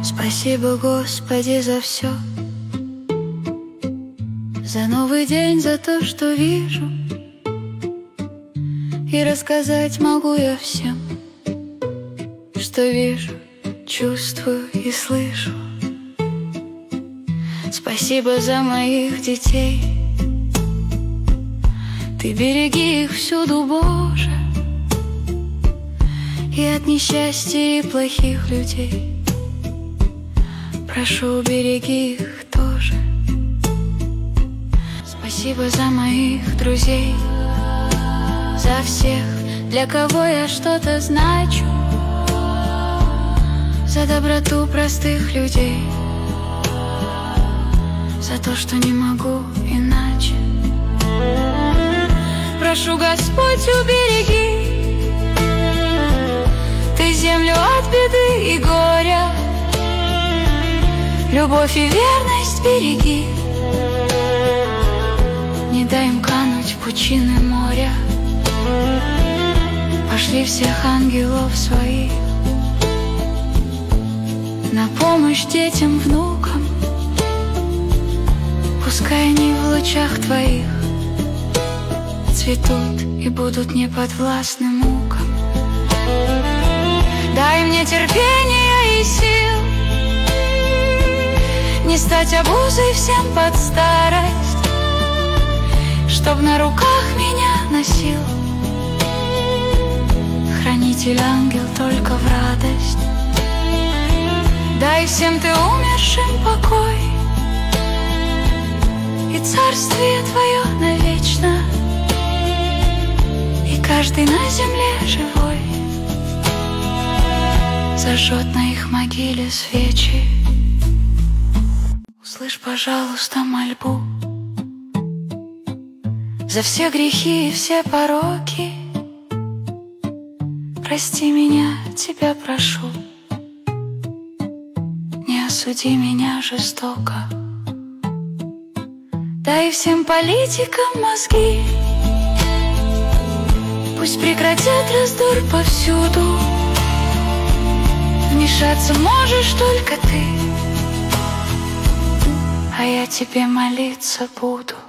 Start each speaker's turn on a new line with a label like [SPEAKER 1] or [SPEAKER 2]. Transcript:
[SPEAKER 1] Спасибо, Господи, за все, за новый день, за то, что вижу. И рассказать могу я всем, что вижу, чувствую и слышу. Спасибо за моих детей. Ты береги их всюду, Боже, и от несчастья и плохих людей. Прошу, береги их тоже. Спасибо за моих друзей, за всех, для кого я что-то значу, за доброту простых людей, за то, что не могу иначе. Прошу, Господь, убереги Ты землю от беды и горя, любовь и верность береги, не дай им кануть в пучины моря. Пошли всех ангелов своих на помощь детям, внукам. Пускай они в лучах Твоих цветут и будут неподвластны мукам. Дай мне терпения и сил не стать обузой всем под старость, чтоб на руках меня носил хранитель-ангел только в радость. Дай всем Ты умершим покой и царствие Твое навечно, и каждый на земле живой зажжет на их могиле свечи. Услышь, пожалуйста, мольбу за все грехи и все пороки. Прости меня, Тебя прошу, не осуди меня жестоко. Дай всем политикам мозги, пусть прекратят раздор повсюду. Вмешаться можешь только Ты, а я Тебе молиться буду.